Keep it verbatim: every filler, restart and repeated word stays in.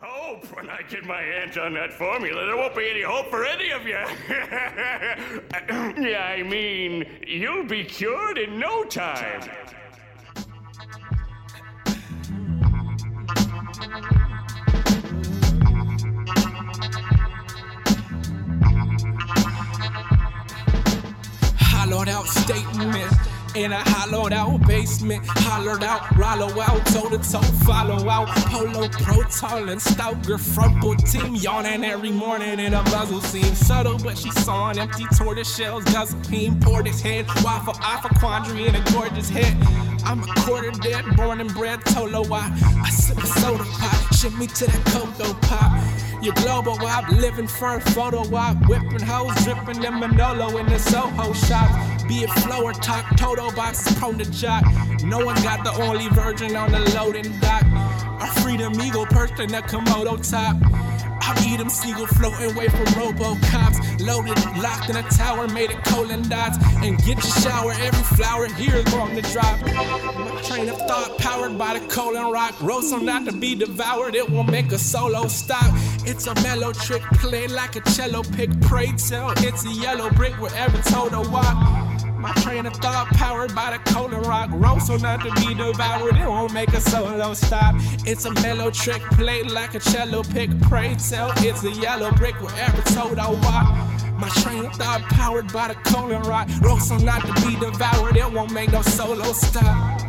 Hope? When I get my hands on that formula, there won't be any hope for any of you. Yeah, I mean, you'll be cured in no time. Hollowed out statement in a hollowed out basement, hollowed out, rollo out, toe to toe, follow out, polo, pro, tall and stout, girl, frumple team, yawning every morning and a muzzle seems subtle, but she saw an empty tortoise shells, guzzle peen, poured his head, waffle off a quandary in a gorgeous head. I'm a quarter dead, born and bred, Tolo wop. I sip a soda pop, shimmy to the cocoa pop. Your global wop, living for a photo wop, whipping hoes, dripping in Manolo in the Soho shop. Be it flow or talk, Toto box is prone to jock. No one got the only virgin on the loading dock. Our freedom eagle perched in the Komodo top. I'll eat them seagull floating away from Robocops. Loaded, locked in a tower, made it colon dots. And get your shower, every flower here is going to drop. My train of thought powered by the colon rock. Roast so not to be devoured, it won't make a solo stop. It's a mellow trick, played like a cello pick. Pray tell, it's a yellow brick wherever Toto walk. My train of thought powered by the colon rock. Roast so not to be devoured, it won't make a solo stop. It's a mellow trick, played like a cello pick. Pray tell, it's a yellow brick wherever Toto walk. My train of thought powered by the colon rock. Roast so not to be devoured, it won't make no solo stop.